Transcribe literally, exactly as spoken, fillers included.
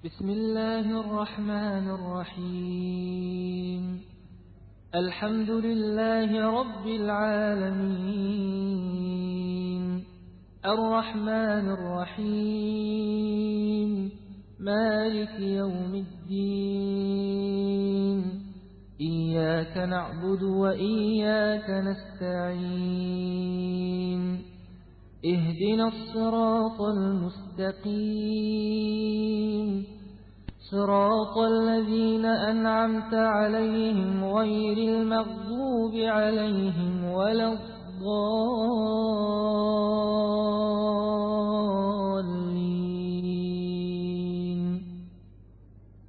بسم الله الرحمن الرحيم. الحمد لله رب العالمين، الرحمن الرحيم، مالك يوم الدين. إياك نعبد وإياك نستعين. اهدنا الصراط المستقيم، صراط الذين أنعمت عليهم غير المغضوب عليهم ولا الضالين.